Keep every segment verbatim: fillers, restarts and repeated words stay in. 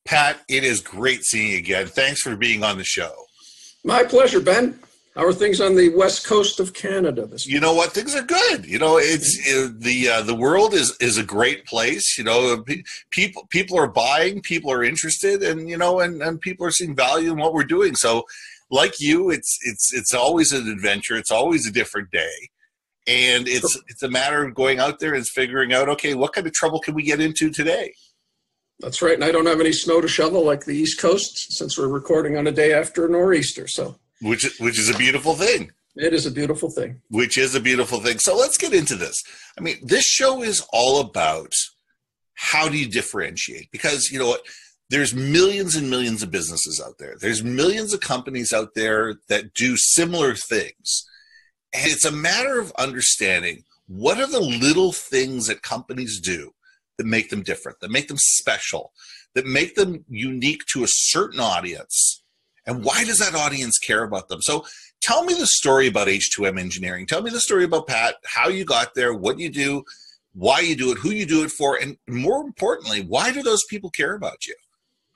Pat, it is great seeing you again. Thanks for being on the show. My pleasure, Ben. How are things on the west coast of Canada this You know what? Things are good. You know, it's it, the uh, the world is is a great place. You know, pe- people people are buying, people are interested, and you know, and, and people are seeing value in what we're doing. So, like you, it's it's it's always an adventure. It's always a different day, and it's it's a matter of going out there and figuring out, okay, what kind of trouble can we get into today? That's right. And I don't have any snow to shovel like the East Coast since we're recording on a day after a nor'easter. So. Which which is a beautiful thing. It is a beautiful thing. Which is a beautiful thing. So let's get into this. I mean, this show is all about how do you differentiate? Because, you know what, there's millions and millions of businesses out there. There's millions of companies out there that do similar things. And it's a matter of understanding what are the little things that companies do that make them different, that make them special, that make them unique to a certain audience. And why does that audience care about them? So tell me the story about H two M Engineering. Tell me the story about Pat, how you got there, what you do, why you do it, who you do it for, and more importantly, why do those people care about you?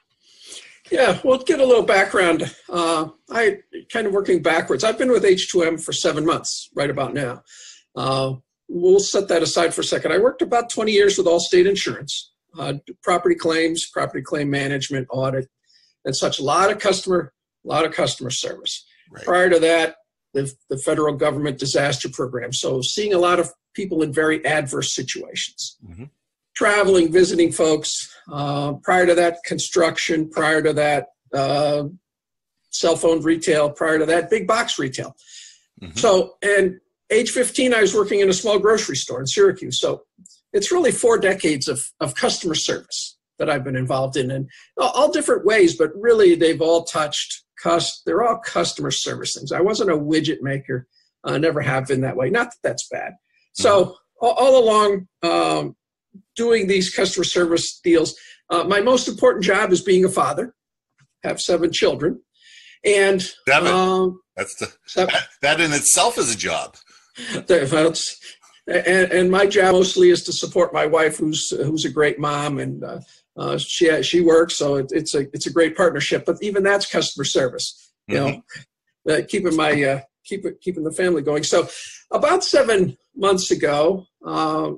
Yeah, well, get a little background. Uh, I kind of working backwards. I've been with H two M for seven months right about now. Uh, we'll set that aside for a second. I worked about twenty years with Allstate Insurance, uh, property claims, property claim management, audit, and such. A lot of customer A lot of customer service. Right. Prior to that, the, the federal government disaster program. So seeing a lot of people in very adverse situations. Mm-hmm. Traveling, visiting folks. Uh, prior to that, construction. Prior to that, uh, cell phone retail. Prior to that, big box retail. Mm-hmm. So, and age fifteen, I was working in a small grocery store in Syracuse. So it's really four decades of, of customer service that I've been involved in, and all different ways, but really they've all touched, cust- they're all customer service things. I wasn't a widget maker, I uh, never have been that way. Not that that's bad. Mm-hmm. So all, all along um, doing these customer service deals, uh, my most important job is being a father, have seven children. And seven. Um, that's the, seven. That, that in itself is a job. That's, and, and my job mostly is to support my wife, who's who's a great mom, and uh, uh, she she works, so it, it's a it's a great partnership. But even that's customer service, you mm-hmm. know, uh, keeping my uh, keep it, keeping the family going. So about seven months ago, uh,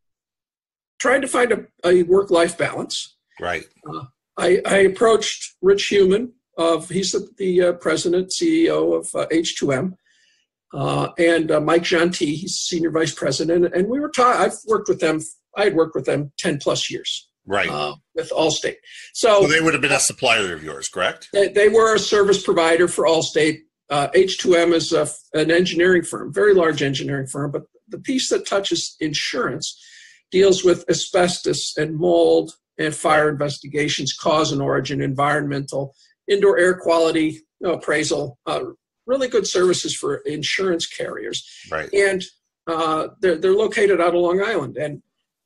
trying to find a, a work life balance. Right. Uh, I, I approached Rich Human of he's the, the uh, president C E O of uh, H two M. Uh, and uh, Mike Gentil, he's senior vice president, and we were talking. I've worked with them. I had worked with them ten plus years, right? Uh, with Allstate. So, so they would have been a supplier of yours, correct? They, they were a service provider for Allstate. Uh, H two M is a, an engineering firm, very large engineering firm, but the piece that touches insurance deals with asbestos and mold and fire investigations, cause and origin, environmental, indoor air quality, you know, appraisal. Uh, really good services for insurance carriers. Right. And uh, they're, they're located out of Long Island. And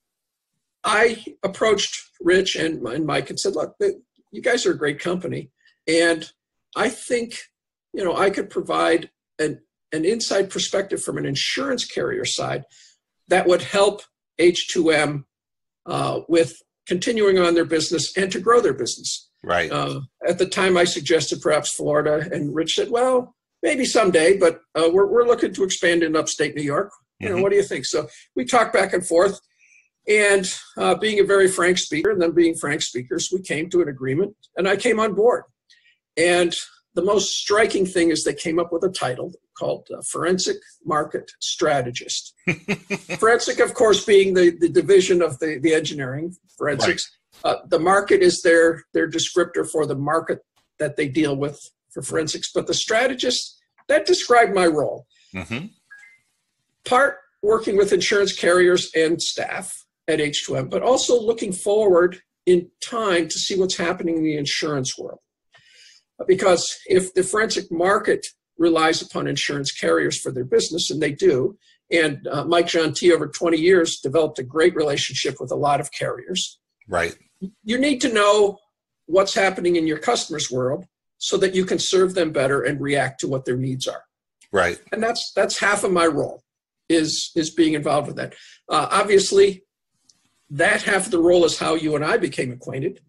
I approached Rich and, and Mike and said, look, you guys are a great company. And I think, you know, I could provide an, an inside perspective from an insurance carrier side that would help H two M uh, with continuing on their business and to grow their business. Right. Uh, at the time I suggested perhaps Florida, and Rich said, well, maybe someday, but uh, we're we're looking to expand in upstate New York. You know, mm-hmm. What do you think? So we talked back and forth, and uh, being a very frank speaker, and them being frank speakers, we came to an agreement, and I came on board. And the most striking thing is they came up with a title called uh, Forensic Market Strategist. Forensic, of course, being the, the division of the, the engineering, forensics. Right. Uh, the market is their their descriptor for the market that they deal with for forensics, but the strategist, that described my role. Mm-hmm. Part working with insurance carriers and staff at H two M, but also looking forward in time to see what's happening in the insurance world. Because if the forensic market relies upon insurance carriers for their business, and they do, and uh, Mike Gentil over twenty years developed a great relationship with a lot of carriers. Right. You need to know what's happening in your customer's world so that you can serve them better and react to what their needs are. Right. And that's that's half of my role, is is being involved with that. Uh, obviously, that half of the role is how you and I became acquainted.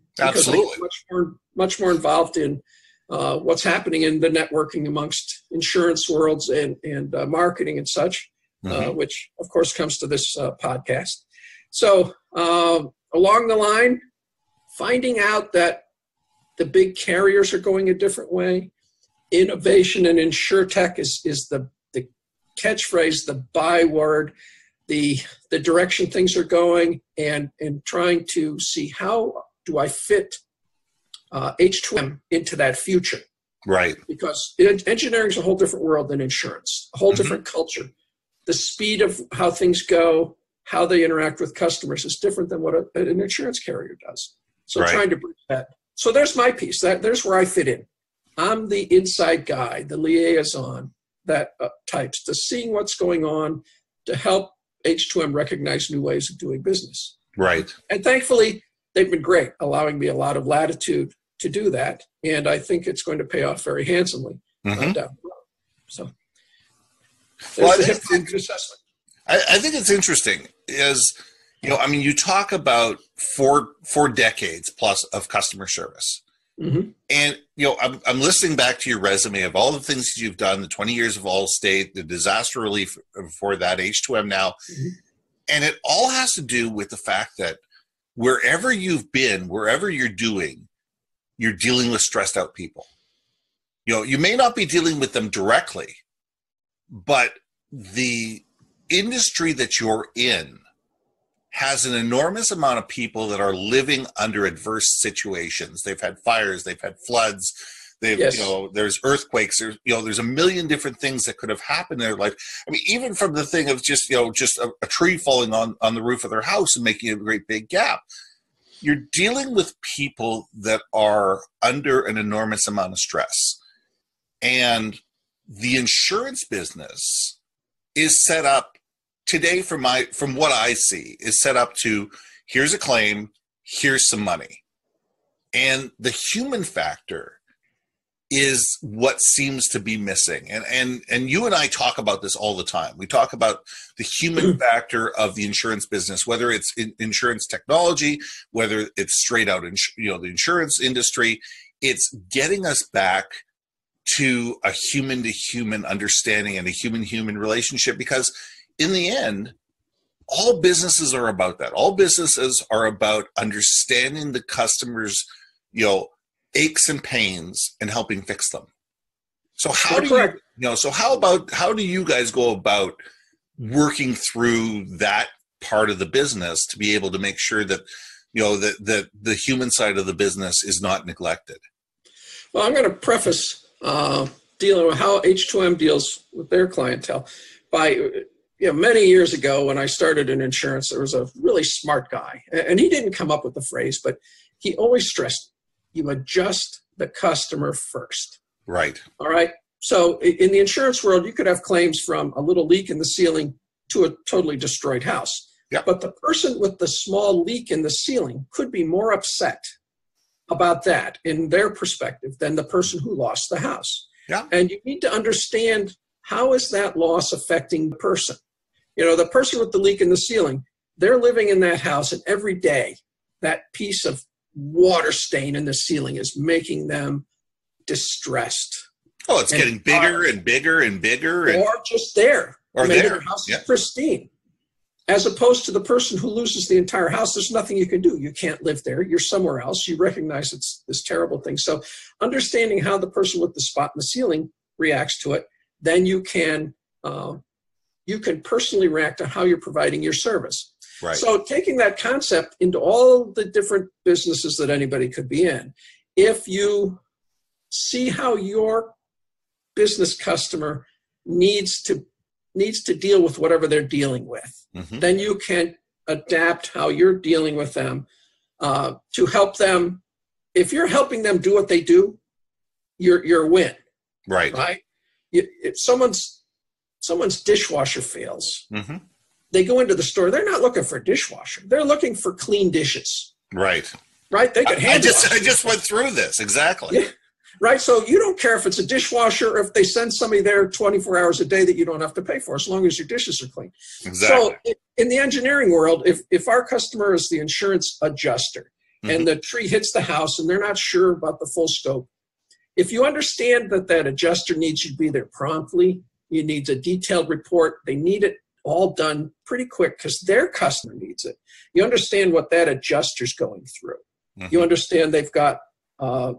because Absolutely. they get much more, much more involved in uh, what's happening in the networking amongst insurance worlds and, and uh, marketing and such, mm-hmm. uh, which of course comes to this uh, podcast. So uh, along the line, finding out that the big carriers are going a different way, innovation and insurtech is, is the, the catchphrase, the byword, the, the direction things are going, and, and trying to see how do I fit uh, H two M into that future. Right. Because engineering is a whole different world than insurance, a whole mm-hmm. different culture. The speed of how things go, how they interact with customers is different than what a, an insurance carrier does. So right. trying to bridge that. So there's my piece. That there's where I fit in. I'm the inside guy, the liaison that uh, types to seeing what's going on to help H two M recognize new ways of doing business. Right. And thankfully, they've been great, allowing me a lot of latitude to do that. And I think it's going to pay off very handsomely mm-hmm. uh, down the road. So well, I think, assessment. I, I think it's interesting is, you know, I mean, you talk about four, four decades plus of customer service. Mm-hmm. And, you know, I'm, I'm listening back to your resume of all the things you've done, the twenty years of Allstate, the disaster relief for that, H two M now. Mm-hmm. And it all has to do with the fact that wherever you've been, wherever you're doing, you're dealing with stressed out people. You know, you may not be dealing with them directly, but the industry that you're in has an enormous amount of people that are living under adverse situations. They've had fires, they've had floods, they've, yes. you know, there's earthquakes, there's, you know, there's a million different things that could have happened in their life. I mean, even from the thing of just, you know, just a, a tree falling on, on the roof of their house and making a great big gap. You're dealing with people that are under an enormous amount of stress. And the insurance business is set up today, from my from what I see, is set up to, here's a claim, here's some money. And the human factor is what seems to be missing. And and and you and I talk about this all the time. We talk about the human factor of the insurance business, whether it's in insurance technology, whether it's straight out in, you know, the insurance industry. It's getting us back to a human to human understanding and a human human relationship, because in the end, all businesses are about that. All businesses are about understanding the customer's, you know, aches and pains and helping fix them. So how That's do correct. you, you know, so how about, how do you guys go about working through that part of the business to be able to make sure that, you know, that, that the human side of the business is not neglected? Well, I'm going to preface uh, dealing with how H two M deals with their clientele by, you know, many years ago when I started in insurance, there was a really smart guy, and he didn't come up with the phrase, but he always stressed, you adjust the customer first. Right. All right. So in the insurance world, you could have claims from a little leak in the ceiling to a totally destroyed house. Yep. But the person with the small leak in the ceiling could be more upset about that in their perspective than the person who lost the house. Yeah. And you need to understand, how is that loss affecting the person? You know, the person with the leak in the ceiling, they're living in that house, and every day that piece of water stain in the ceiling is making them distressed. Oh, it's getting bigger and bigger and bigger. And, or just there. Or Maybe there. Their house yeah. is pristine. As opposed to the person who loses the entire house, there's nothing you can do. You can't live there. You're somewhere else. You recognize it's this terrible thing. So understanding how the person with the spot in the ceiling reacts to it, then you can uh, you can personally react to how you're providing your service. Right. So taking that concept into all the different businesses that anybody could be in, if you see how your business customer needs to needs to deal with whatever they're dealing with, mm-hmm. then you can adapt how you're dealing with them uh, to help them. If you're helping them do what they do, you're you're a win. Right. Right. You, if someone's someone's dishwasher fails, mm-hmm. they go into the store. They're not looking for a dishwasher. They're looking for clean dishes. Right. Right. They could I, hand I just wash. I just went through this exactly. Yeah. Right. So you don't care if it's a dishwasher or if they send somebody there twenty-four hours a day that you don't have to pay for, as long as your dishes are clean. Exactly. So in the engineering world, if, if our customer is the insurance adjuster, mm-hmm. and the tree hits the house and they're not sure about the full scope. If you understand that that adjuster needs you to be there promptly, you need a detailed report, they need it all done pretty quick because their customer needs it. You understand what that adjuster's going through. Mm-hmm. You understand they've got uh,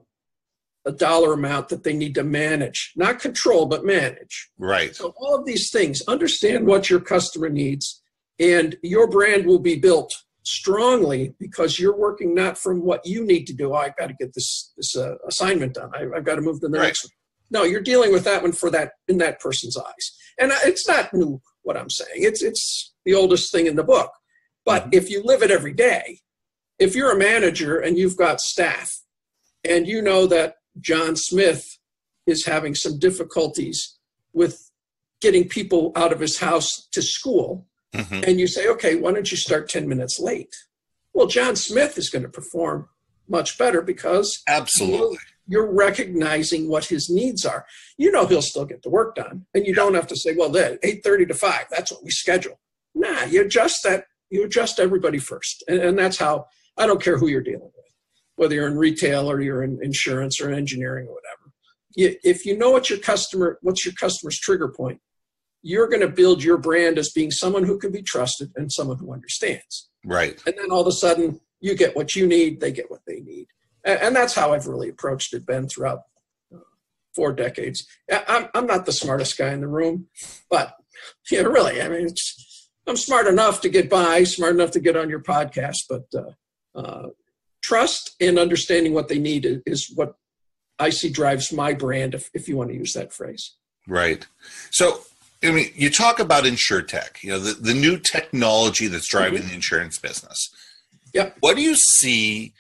a dollar amount that they need to manage, not control, but manage. Right. So all of these things, understand what your customer needs, and your brand will be built strongly because you're working not from what you need to do. Oh, I've got to get this this uh, assignment done. I, I've got to move to the right. next one. No, you're dealing with that one for that in that person's eyes. And it's not new what I'm saying. It's it's the oldest thing in the book. But mm-hmm. if you live it every day, if you're a manager and you've got staff and you know that John Smith is having some difficulties with getting people out of his house to school, mm-hmm. and you say, okay, why don't you start ten minutes late? Well, John Smith is going to perform much better because absolutely you're, you're recognizing what his needs are. You know he'll still get the work done, and you yeah. don't have to say, well, eight thirty to five, that's what we schedule. Nah, you adjust that. You adjust everybody first, and, and that's how. I don't care who you're dealing with, whether you're in retail or you're in insurance or engineering or whatever. You, if you know what your customer, what's your customer's trigger point, you're going to build your brand as being someone who can be trusted and someone who understands. Right. And then all of a sudden, you get what you need, they get what they need. And, and that's how I've really approached it, Ben, throughout uh, four decades. I'm, I'm not the smartest guy in the room, but yeah, really, I mean, it's, I'm smart enough to get by, smart enough to get on your podcast, but uh, uh, trust and understanding what they need is, is what I see drives my brand, if, if you want to use that phrase. Right. So, I mean, you talk about InsurTech, you know, the, the new technology that's driving mm-hmm. the insurance business. Yep. What do you see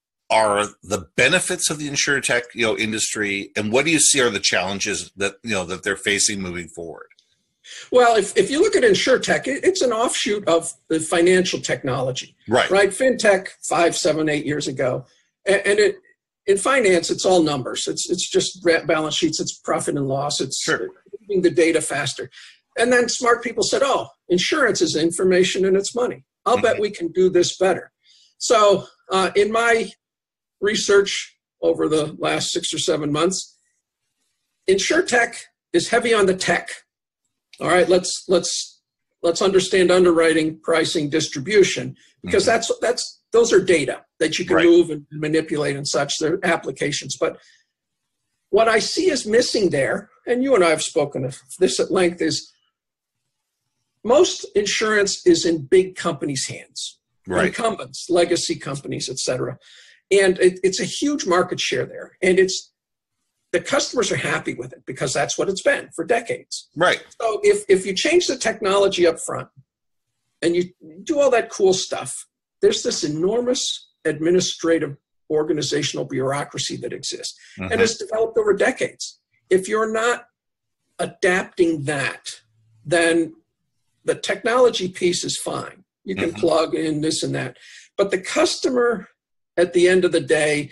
are the benefits of the InsurTech, you know, industry, and what do you see are the challenges that, you know, that they're facing moving forward? Well, if, if you look at InsurTech, it, it's an offshoot of the financial technology. Right. Right. FinTech five, seven, eight years ago. And, and it in finance, it's all numbers. It's it's just balance sheets. It's profit and loss. It's sure. moving the data faster. And then smart people said, oh, insurance is information and it's money. I'll mm-hmm. bet we can do this better. So uh, in my research over the last six or seven months, InsurTech is heavy on the tech. All right, let's let's let's understand underwriting, pricing, distribution, because mm-hmm. that's that's those are data that you can right. move and manipulate and such. They're applications. But what I see is missing there, and you and I have spoken of this at length, is most insurance is in big companies' hands, right. incumbents, legacy companies, et cetera. And it, it's a huge market share there, and it's the customers are happy with it because that's what it's been for decades. Right. So if, if you change the technology up front and you do all that cool stuff, there's this enormous administrative organizational bureaucracy that exists mm-hmm. and has developed over decades. If you're not adapting that, then the technology piece is fine. You can mm-hmm. plug in this and that. But the customer at the end of the day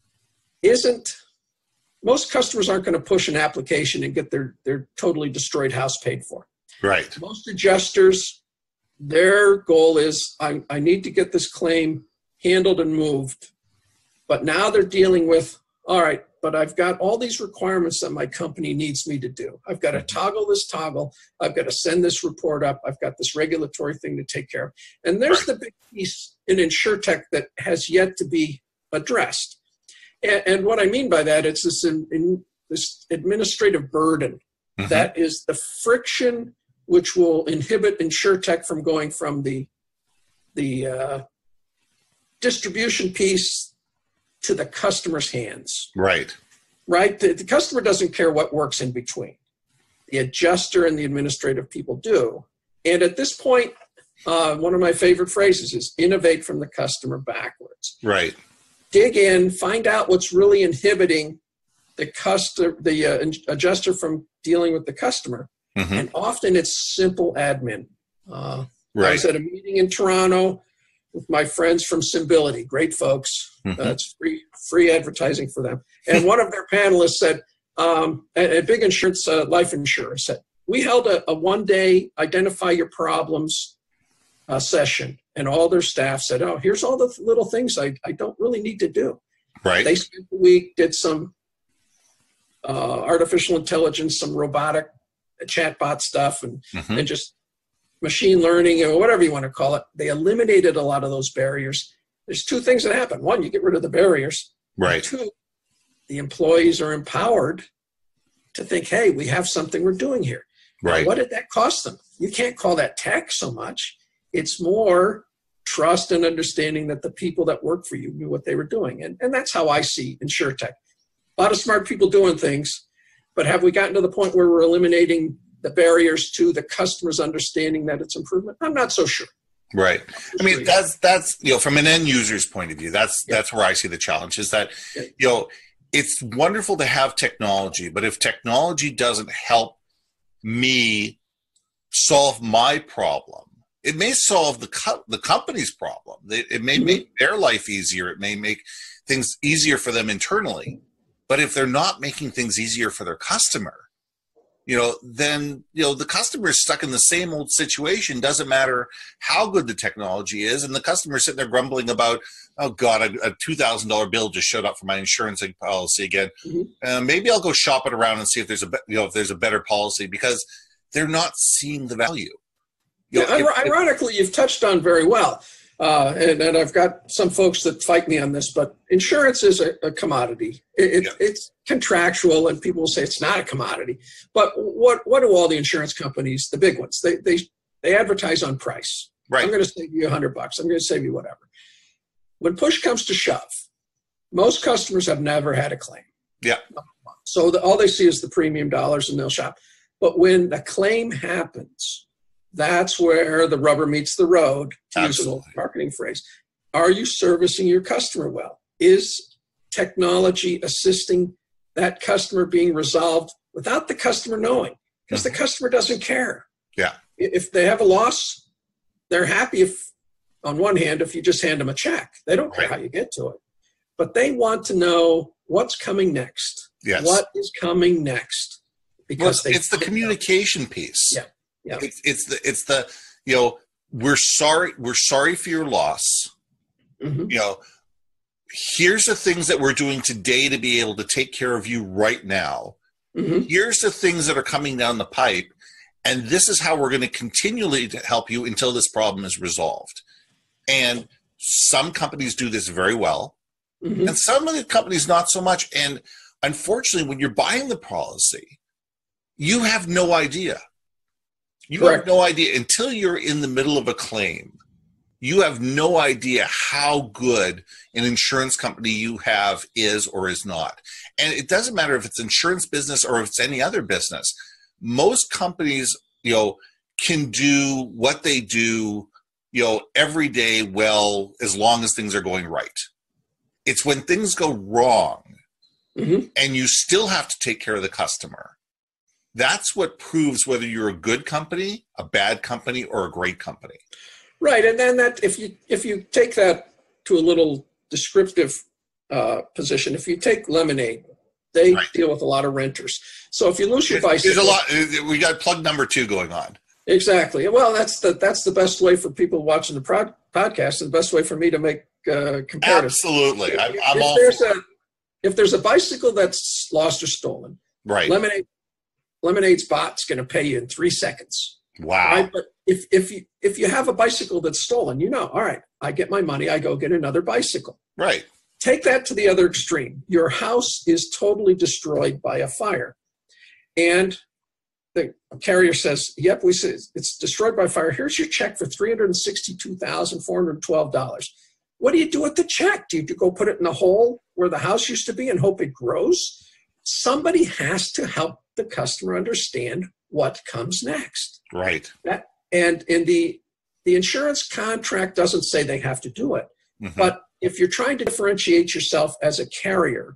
isn't, most customers aren't going to push an application and get their, their totally destroyed house paid for. Right. Most adjusters, their goal is, I, I need to get this claim handled and moved. But now they're dealing with, all right, but I've got all these requirements that my company needs me to do. I've got to toggle this toggle. I've got to send this report up. I've got this regulatory thing to take care of. And there's the big piece in InsurTech that has yet to be addressed. And, and what I mean by that, it's this, in, in this administrative burden mm-hmm. that is the friction which will inhibit InsurTech from going from the, the uh, distribution piece to the customer's hands. Right. Right? The, the customer doesn't care what works in between. The adjuster and the administrative people do. And at this point, uh, one of my favorite phrases is innovate from the customer backwards. Right. Dig in, find out what's really inhibiting the customer, the uh, adjuster from dealing with the customer. Mm-hmm. And often it's simple admin. Uh, right. I was at a meeting in Toronto with my friends from Symbility, great folks. Mm-hmm. Uh, it's free free advertising for them. And one of their panelists said, um, a, a big insurance, uh, life insurer said, we held a, a one-day identify your problems uh, session, and all their staff said, oh, here's all the little things I, I don't really need to do. Right. They spent the week, did some uh, artificial intelligence, some robotic chatbot stuff, and, mm-hmm. and just machine learning, or whatever you want to call it. They eliminated a lot of those barriers. There's two things that happen. One, you get rid of the barriers. Right. Two, the employees are empowered to think, hey, we have something we're doing here. Right. Now, what did that cost them? You can't call that tech so much. It's more trust and understanding that the people that work for you knew what they were doing. And, and that's how I see InsurTech. A lot of smart people doing things, but have we gotten to the point where we're eliminating the barriers to the customer's understanding that it's improvement? I'm not so sure. Right. I mean, that's, that's, you know, from an end user's point of view, that's, yeah. that's where I see the challenge is that, yeah. you know, it's wonderful to have technology, but if technology doesn't help me solve my problem, it may solve the co- the company's problem. It, it may mm-hmm. make their life easier. It may make things easier for them internally. But if they're not making things easier for their customer, you know, then, you know, the customer is stuck in the same old situation. Doesn't matter how good the technology is. And the customer sitting there grumbling about, oh, God, a, a two thousand dollars bill just showed up for my insurance policy again. Mm-hmm. Uh, maybe I'll go shop it around and see if there's a, you know, if there's a better policy, because they're not seeing the value. You yeah, know, if, ironically, you've touched on very well. Uh, and, and I've got some folks that fight me on this, but insurance is a, a commodity. It, it, yeah. It's contractual, and people will say it's not a commodity. But what what do all the insurance companies, the big ones, they they they advertise on price. Right. I'm going to save you a hundred bucks. I'm going to save you whatever. When push comes to shove, most customers have never had a claim. Yeah. So the, all they see is the premium dollars, and they'll shop. But when the claim happens, that's where the rubber meets the road, to use an old marketing phrase. Are you servicing your customer well? Is technology assisting that customer being resolved without the customer knowing? Because mm-hmm. the customer doesn't care. Yeah. If they have a loss, they're happy if, on one hand, if you just hand them a check. They don't care right. how you get to it. But they want to know what's coming next. Yes. What is coming next? Because well, it's, it's the communication know. piece. Yeah. Yeah. It's, it's the it's the you know we're sorry we're sorry for your loss. Mm-hmm. You know, here's the things that we're doing today to be able to take care of you right now. Mm-hmm. Here's the things that are coming down the pipe, and this is how we're going to continually to help you until this problem is resolved. And some companies do this very well, mm-hmm. and some of the companies not so much. And unfortunately, when you're buying the policy, you have no idea. You Correct. have no idea until you're in the middle of a claim. You have no idea how good an insurance company you have is or is not. And it doesn't matter if it's insurance business or if it's any other business. Most companies, you know, can do what they do, you know, every day well, as long as things are going right. It's when things go wrong mm-hmm. and you still have to take care of the customer. That's what proves whether you're a good company, a bad company, or a great company. Right, and then that if you if you take that to a little descriptive uh, position, if you take Lemonade, they right. deal with a lot of renters. So if you lose your bicycle, there's a lot. We got plug number two going on. Exactly. Well, that's the that's the best way for people watching the prod, podcast, and the best way for me to make uh, comparatives. Absolutely, if, I'm, if, I'm if all. There's a, if there's a bicycle that's lost or stolen, right? Lemonade. Lemonade's bot's going to pay you in three seconds. Wow. Right? But if, if, you, if you have a bicycle that's stolen, you know, all right, I get my money, I go get another bicycle. Right. Take that to the other extreme. Your house is totally destroyed by a fire. And the carrier says, yep, we say it's destroyed by fire. Here's your check for three hundred sixty-two thousand four hundred twelve dollars. What do you do with the check? Do you go put it in the hole where the house used to be and hope it grows? Somebody has to help the customer understand what comes next. Right. That, and in the the insurance contract doesn't say they have to do it. Mm-hmm. But if you're trying to differentiate yourself as a carrier,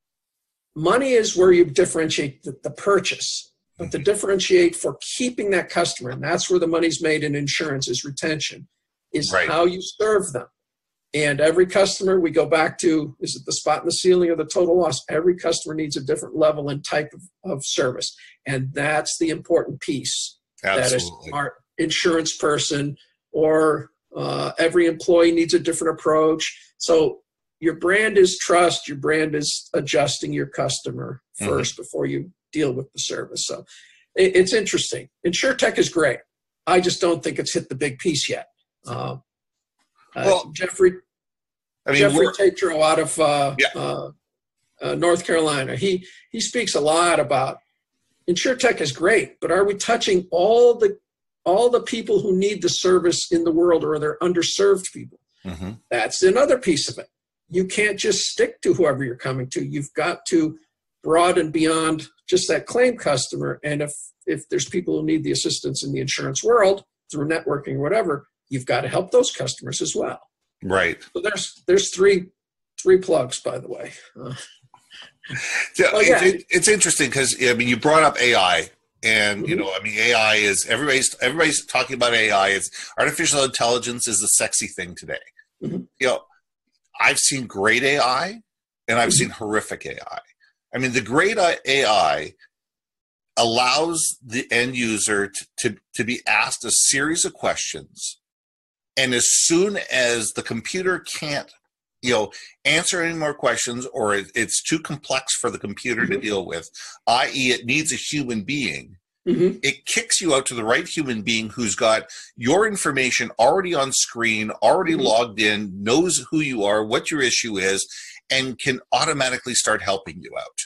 money is where you differentiate the, the purchase. But mm-hmm. to differentiate for keeping that customer, and that's where the money's made in insurance, is retention, is right. how you serve them. And every customer, we go back to, is it the spot in the ceiling or the total loss? Every customer needs a different level and type of, of service. And that's the important piece. Absolutely. That a smart insurance person or uh, every employee needs a different approach. So your brand is trust. Your brand is adjusting your customer first mm-hmm. before you deal with the service. So it, it's interesting. InsurTech is great. I just don't think it's hit the big piece yet. Uh, well, uh, Jeffrey, I mean, Jeffrey Tatro out of uh, yeah. uh, uh, North Carolina, he he speaks a lot about InsurTech is great, but are we touching all the all the people who need the service in the world, or are there underserved people? Mm-hmm. That's another piece of it. You can't just stick to whoever you're coming to. You've got to broaden beyond just that claim customer. And if if there's people who need the assistance in the insurance world through networking or whatever, you've got to help those customers as well. Right. So there's there's three three plugs, by the way. Uh, yeah, well, yeah. It, it's interesting because I mean you brought up A I, and mm-hmm. you know I mean A I is everybody's everybody's talking about A I. It's artificial intelligence is the sexy thing today. Mm-hmm. You know, I've seen great A I, and I've mm-hmm. seen horrific A I. I mean, the great A I allows the end user to, to, to be asked a series of questions. And as soon as the computer can't, you know, answer any more questions, or it, it's too complex for the computer mm-hmm. to deal with, that is it needs a human being, mm-hmm. it kicks you out to the right human being who's got your information already on screen, already mm-hmm. logged in, knows who you are, what your issue is, and can automatically start helping you out.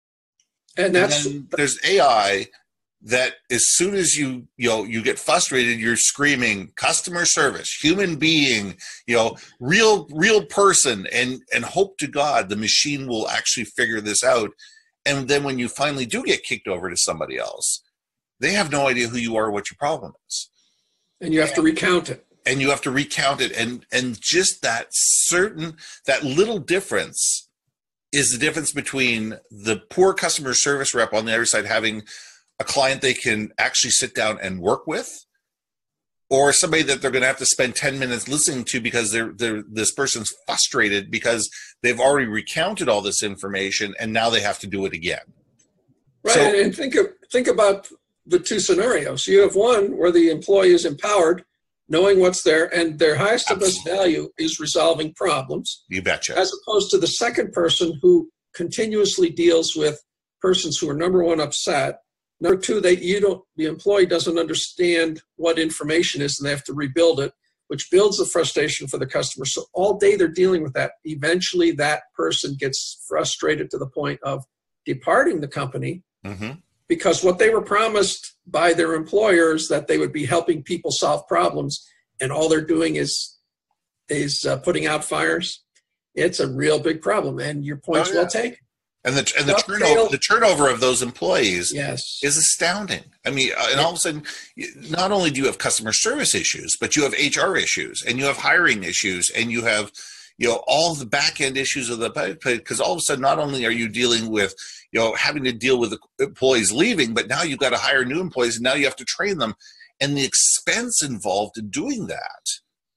And that's and there's A I that as soon as you you know you get frustrated, you're screaming customer service, human being, you know, real real person, and and hope to God the machine will actually figure this out. And then when you finally do get kicked over to somebody else, they have no idea who you are or what your problem is. And you have and, to recount it. And you have to recount it. And and just that certain that little difference is the difference between the poor customer service rep on the other side having a client they can actually sit down and work with, or somebody that they're going to have to spend ten minutes listening to because they're, they're this person's frustrated because they've already recounted all this information and now they have to do it again. Right, so, and think of, think about the two scenarios. You have one where the employee is empowered, knowing what's there, and their highest and best value is resolving problems. You betcha. As opposed to the second person who continuously deals with persons who are, number one, upset. Number two, they you don't the employee doesn't understand what information is, and they have to rebuild it, which builds the frustration for the customer. So all day they're dealing with that. Eventually, that person gets frustrated to the point of departing the company. Mm-hmm. Because what they were promised by their employers that they would be helping people solve problems, and all they're doing is is uh, putting out fires. It's a real big problem, and your point's oh, yeah. well taken. And the and the turnover the turnover of those employees yes. is astounding. I mean, and all of a sudden, not only do you have customer service issues, but you have H R issues, and you have hiring issues, and you have you know all the back end issues of the because all of a sudden, not only are you dealing with you know, having to deal with the employees leaving, but now you've got to hire new employees, and now you have to train them. And the expense involved in doing that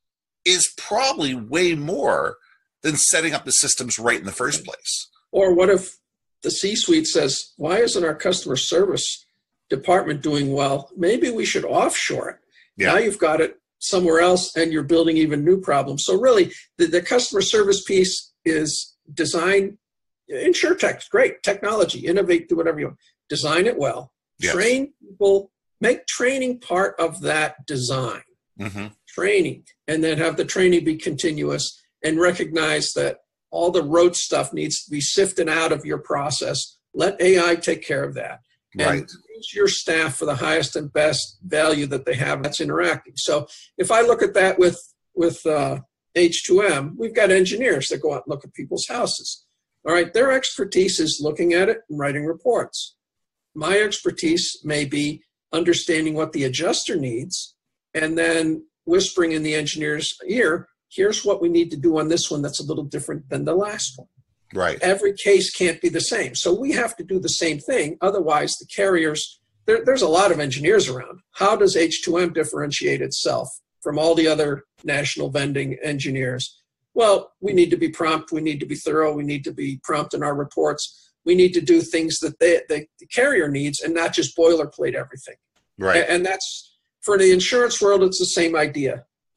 is probably way more than setting up the systems right in the first place. Or what if the C-suite says, why isn't our customer service department doing well? Maybe we should offshore it. Yeah. Now you've got it somewhere else, and you're building even new problems. So really, the, the customer service piece is design. InsurTech, great technology, innovate, do whatever you want. Design it well. Yes. Train people, make training part of that design. Mm-hmm. Training, and then have the training be continuous, and recognize that all the rote stuff needs to be sifted out of your process. Let A I take care of that. Right. And use your staff for the highest and best value that they have that's interacting. So if I look at that with, with uh, H two M, we've got engineers that go out and look at people's houses. All right, their expertise is looking at it and writing reports. My expertise may be understanding what the adjuster needs and then whispering in the engineer's ear, here's what we need to do on this one that's a little different than the last one. Right. Every case can't be the same. So we have to do the same thing. Otherwise, the carriers, there, there's a lot of engineers around. How does H two M differentiate itself from all the other national vending engineers? Well, we need to be prompt, we need to be thorough, we need to be prompt in our reports, we need to do things that they, they, the carrier needs and not just boilerplate everything. Right. And, and that's, for the insurance world, it's the same idea.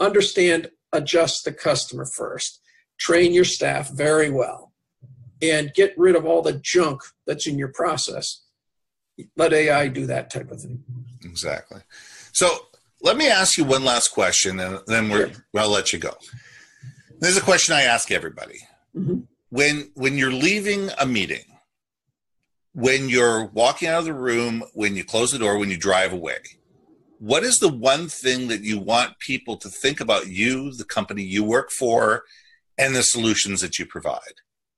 understand, adjust the customer first, train your staff very well, and get rid of all the junk that's in your process. Let A I do that type of thing. Exactly. So let me ask you one last question, and then we're, Sure. I'll let you go. There's a question I ask everybody. Mm-hmm. When, when you're leaving a meeting, when you're walking out of the room, when you close the door, when you drive away, what is the one thing that you want people to think about you, the company you work for, and the solutions that you provide?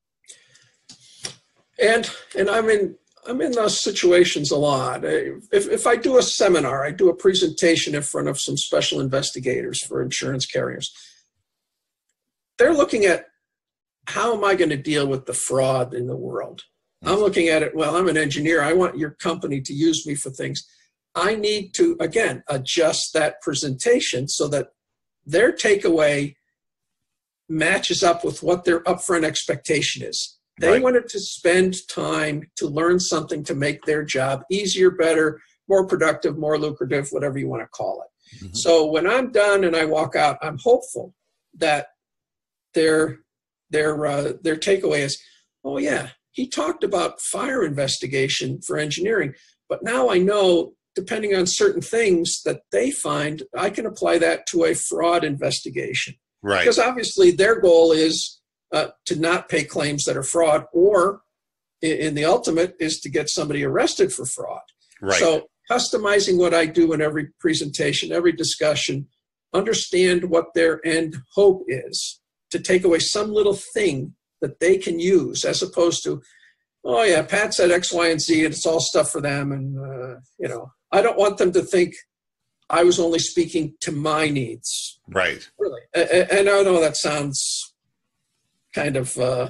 And and I'm in I'm in those situations a lot. If if I do a seminar, I do a presentation in front of some special investigators for insurance carriers. They're looking at, how am I going to deal with the fraud in the world? I'm looking at it, well, I'm an engineer. I want your company to use me for things. I need to, again, adjust that presentation so that their takeaway matches up with what their upfront expectation is. They Right. wanted to spend time to learn something to make their job easier, better, more productive, more lucrative, whatever you want to call it. Mm-hmm. So when I'm done and I walk out, I'm hopeful that their their uh, their takeaway is, oh yeah, he talked about fire investigation for engineering, but now I know, depending on certain things that they find, I can apply that to a fraud investigation. Right. Because obviously their goal is uh, to not pay claims that are fraud, or in, in the ultimate is to get somebody arrested for fraud. Right. So customizing what I do in every presentation, every discussion, understand what their end hope is, to take away some little thing that they can use, as opposed to, oh yeah, Pat said X, Y, and Z, and it's all stuff for them. And, uh, you know, I don't want them to think I was only speaking to my needs. Right. Really. And I know that sounds kind of uh,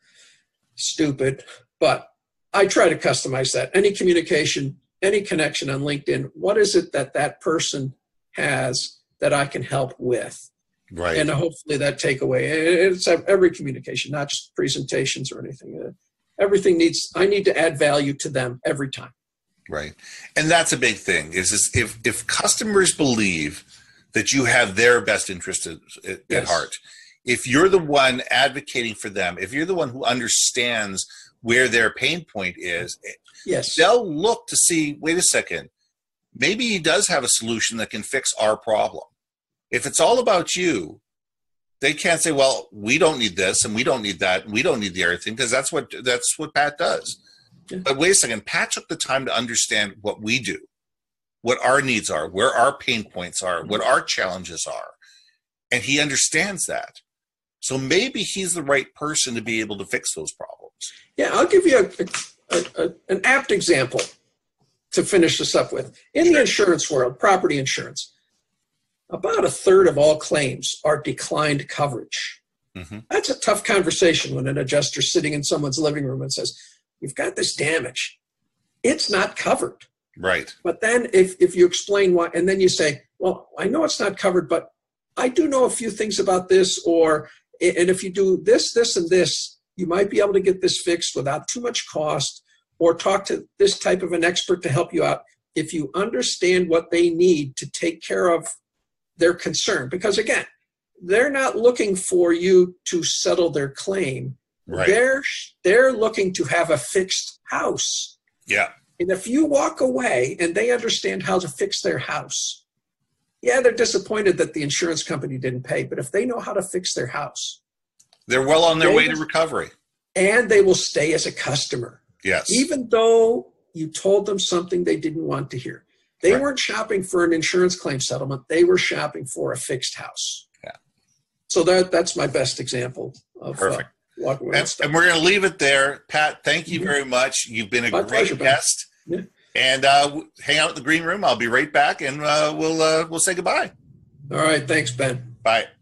stupid, but I try to customize that. Any communication, any connection on LinkedIn, what is it that that person has that I can help with? Right. And hopefully that takeaway, it's every communication, not just presentations or anything. Everything needs, I need to add value to them every time. Right. And that's a big thing is, is if, if customers believe that you have their best interest at, at Yes. heart, if you're the one advocating for them, if you're the one who understands where their pain point is, Yes. they'll look to see, wait a second, maybe he does have a solution that can fix our problem. If it's all about you, they can't say, well, we don't need this and we don't need that and we don't need the other thing, because that's what that's what Pat does. Yeah. But wait a second, Pat took the time to understand what we do, what our needs are, where our pain points are, what our challenges are. And he understands that. So maybe he's the right person to be able to fix those problems. Yeah, I'll give you a, a, a, an apt example to finish this up with. In the insurance world, property insurance, about a third of all claims are declined coverage. Mm-hmm. That's a tough conversation when an adjuster's sitting in someone's living room and says, you've got this damage. It's not covered. Right. But then if, if you explain why, and then you say, well, I know it's not covered, but I do know a few things about this, or, and if you do this, this, and this, you might be able to get this fixed without too much cost, or talk to this type of an expert to help you out. If you understand what they need to take care of their concern, because again, they're not looking for you to settle their claim. Right. They're, they're looking to have a fixed house. Yeah. And if you walk away and they understand how to fix their house, yeah, they're disappointed that the insurance company didn't pay, but if they know how to fix their house, They're well on their they way will, to recovery. And they will stay as a customer. Yes. Even though you told them something they didn't want to hear. They Right. weren't shopping for an insurance claim settlement. They were shopping for a fixed house. Yeah. So that that's my best example of Perfect. Uh, walking away And, with stuff. and we're going to leave it there. Pat, thank you very much. You've been a My great pleasure, Ben. guest. Yeah. And uh, w- hang out in the green room. I'll be right back, and uh, we'll uh, we'll say goodbye. All right. Thanks, Ben. Bye.